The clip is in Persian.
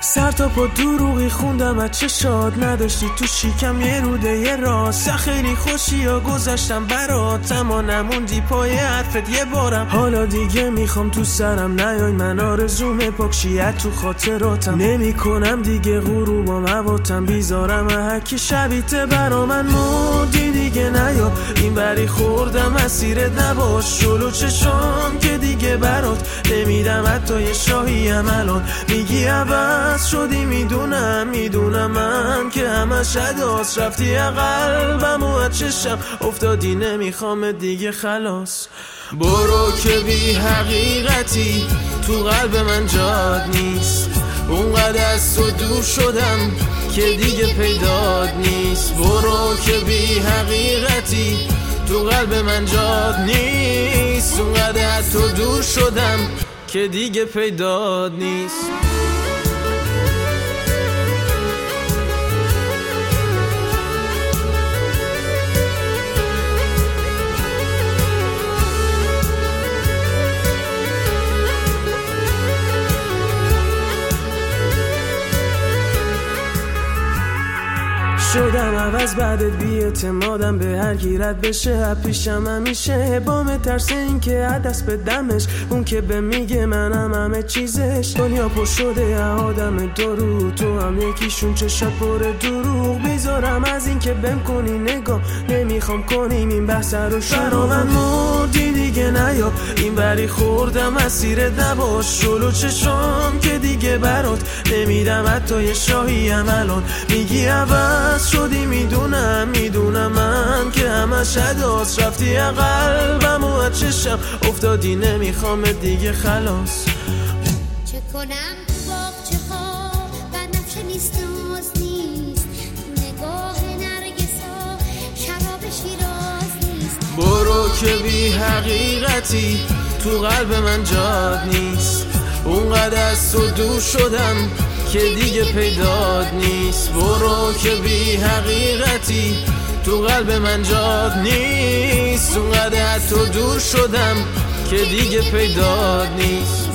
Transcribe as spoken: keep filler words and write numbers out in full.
سر تا پا دروغی خوندم از چه شاد نداشتی تو شیکم یه روده یه راست خیلی خوشی یا گذاشتم برات اما نموندی پای حرفت یه بارم حالا دیگه میخوام تو سرم نیای من آرزومه پاکشیت تو خاطراتم نمی کنم دیگه غروبام هواتم بیزارم هکی شبیته برا من مردی دیگه نیا این بری خوردم اسیرت نباش جلو چشام که دیگه برات نمیدم حتی یه شاهیم الان میگی عوض شدی میدونم میدونم من که همش عداس رفتی قلبم و چشم افتادی نمیخوام دیگه خلاص برو که بی حقیقتی تو قلب من جاد نیست اونقدر از تو دور شدم که دیگه پیداد نیست برو که بی حقیقتی تو قلب من جاد نیست اونقدر از تو دور شدم که دیگه پیداد نیست شدم عوض بعدت بی اعتمادم به هر کی رد بشه پیشم همیشه بام ترس این که دست به دمش اون که به میگه منم همه چیزش دنیا پر شده آدم درو تو هم یکیشون چشات پر دروغ بیزارم از این که بهم کنی نگاه نمیخوام کنیم این بحث رو شروع من مردی دیگه نیا این بری خوردم اسیرت نباش جلو چشام که دیگه برات نمیدم حتی یه شاهیم الان میگی عوض شدی میدونم میدونم من که همش عداس رفتی قلبم و چشم افتادی نمیخوام دیگه خلاص چه کنم تو باغچه ها بنفش نیست ناز نیست نگاه نرگسا شراب شیراز نیست برو که بی حقیقتی تو قلب من جاد نیست اونقدر از تو دور شدم که دیگه پیداد نیست برو که بی حقیقتی تو قلب من جاد نیست اونقدر از تو دور شدم که دیگه پیداد نیست